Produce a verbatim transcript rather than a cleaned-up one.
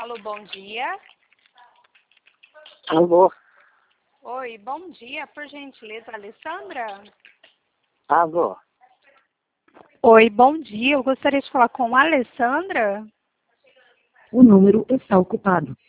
Alô, bom dia. Alô? Oi, bom dia. Por gentileza, Alessandra? Alô? Oi, bom dia. Eu gostaria de falar com a Alessandra. O número está ocupado.